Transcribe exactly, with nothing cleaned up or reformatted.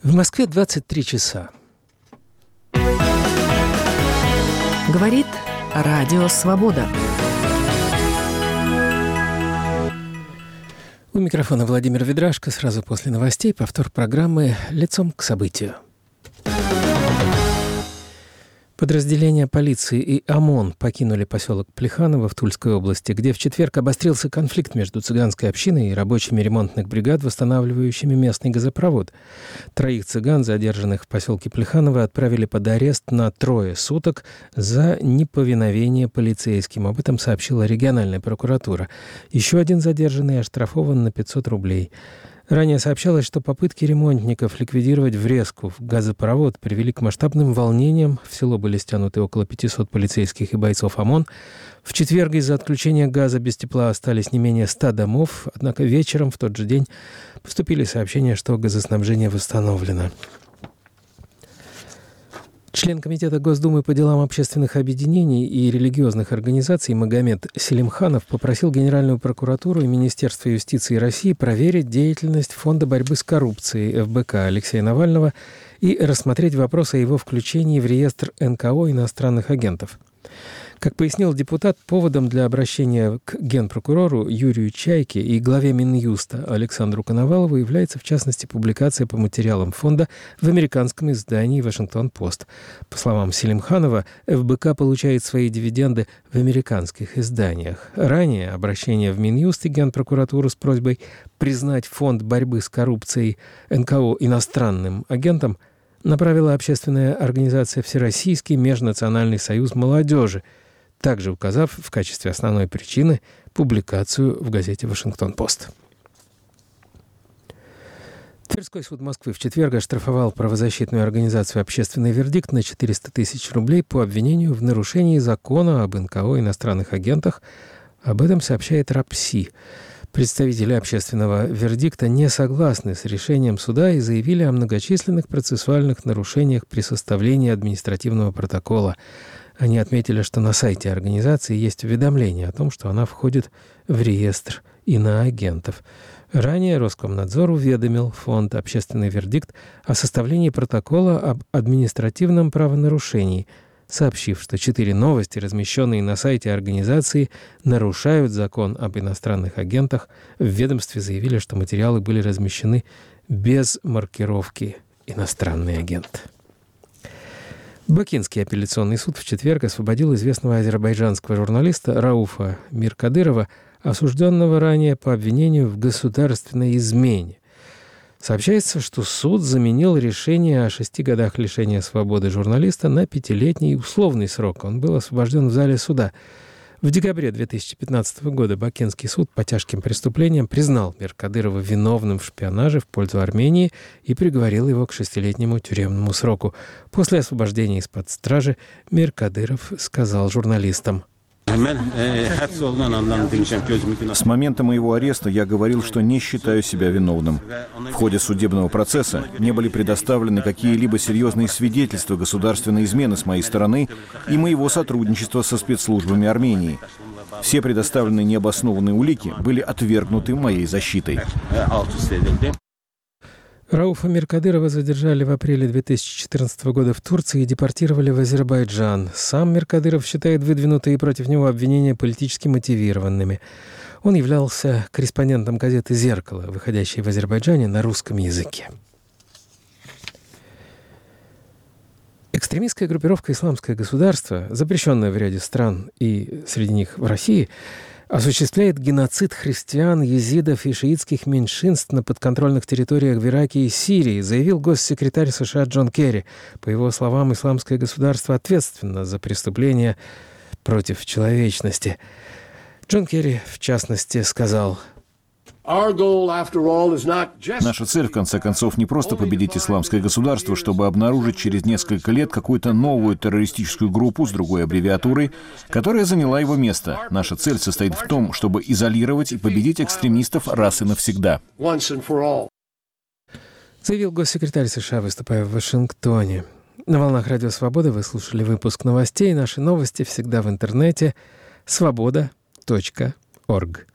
В Москве двадцать три часа. Говорит Радио Свобода. У микрофона Владимир Ведрашко. Сразу после новостей повтор программы «Лицом к событию». Подразделения полиции и ОМОН покинули поселок Плеханово в Тульской области, где в четверг обострился конфликт между цыганской общиной и рабочими ремонтных бригад, восстанавливающими местный газопровод. Троих цыган, задержанных в поселке Плеханово, отправили под арест на трое суток за неповиновение полицейским. Об этом сообщила региональная прокуратура. Еще один задержанный оштрафован на пятьсот рублей. Ранее сообщалось, что попытки ремонтников ликвидировать врезку в газопровод привели к масштабным волнениям. В село были стянуты около пятисот полицейских и бойцов ОМОН. В четверг из-за отключения газа без тепла остались не менее ста домов, однако вечером в тот же день поступили сообщения, что газоснабжение восстановлено. Член Комитета Госдумы по делам общественных объединений и религиозных организаций Магомед Селимханов попросил Генеральную прокуратуру и Министерство юстиции России проверить деятельность Фонда борьбы с коррупцией эф бэ ка Алексея Навального и рассмотреть вопрос о его включении в реестр эн ка о иностранных агентов. Как пояснил депутат, поводом для обращения к генпрокурору Юрию Чайке и главе Минюста Александру Коновалову является, в частности, публикация по материалам фонда в американском издании «Вашингтон-Пост». По словам Селимханова, эф бэ ка получает свои дивиденды в американских изданиях. Ранее обращение в Минюст и генпрокуратуру с просьбой признать фонд борьбы с коррупцией эн ка о иностранным агентом направила общественная организация «Всероссийский межнациональный союз молодежи», также указав в качестве основной причины публикацию в газете «Вашингтон-Пост». Тверской суд Москвы в четверг оштрафовал правозащитную организацию «Общественный вердикт» на четыреста тысяч рублей по обвинению в нарушении закона об эн ка о иностранных агентах. Об этом сообщает РАПСИ. Представители общественного вердикта не согласны с решением суда и заявили о многочисленных процессуальных нарушениях при составлении административного протокола. Они отметили, что на сайте организации есть уведомление о том, что она входит в реестр иноагентов. Ранее Роскомнадзор уведомил фонд «Общественный вердикт» о составлении протокола об административном правонарушении, сообщив, что четыре новости, размещенные на сайте организации, нарушают закон об иностранных агентах. В ведомстве заявили, что материалы были размещены без маркировки «иностранный агент». Бакинский апелляционный суд в четверг освободил известного азербайджанского журналиста Рауфа Миркадырова, осужденного ранее по обвинению в государственной измене. Сообщается, что суд заменил решение о шести годах лишения свободы журналиста на пятилетний условный срок. Он был освобожден в зале суда. В декабре две тысячи пятнадцатого года Бакинский суд по тяжким преступлениям признал Миркадырова виновным в шпионаже в пользу Армении и приговорил его к шестилетнему тюремному сроку. После освобождения из-под стражи Миркадыров сказал журналистам: «С момента моего ареста я говорил, что не считаю себя виновным. В ходе судебного процесса не были предоставлены какие-либо серьезные свидетельства государственной измены с моей стороны и моего сотрудничества со спецслужбами Армении. Все предоставленные необоснованные улики были отвергнуты моей защитой». Рауфа Миркадырова задержали в апреле две тысячи четырнадцатого года в Турции и депортировали в Азербайджан. Сам Миркадыров считает выдвинутые против него обвинения политически мотивированными. Он являлся корреспондентом газеты «Зеркало», выходящей в Азербайджане на русском языке. Экстремистская группировка «Исламское государство», запрещенная в ряде стран и среди них в России, осуществляет геноцид христиан, езидов и шиитских меньшинств на подконтрольных территориях в Ираке и Сирии, заявил госсекретарь США Джон Керри. По его словам, исламское государство ответственно за преступления против человечности. Джон Керри, в частности, сказал: «Наша цель, в конце концов, не просто победить исламское государство, чтобы обнаружить через несколько лет какую-то новую террористическую группу с другой аббревиатурой, которая заняла его место. Наша цель состоит в том, чтобы изолировать и победить экстремистов раз и навсегда», заявил госсекретарь США, выступая в Вашингтоне. На волнах Радио Свобода вы слушали выпуск новостей. Наши новости всегда в интернете свобода точка орг.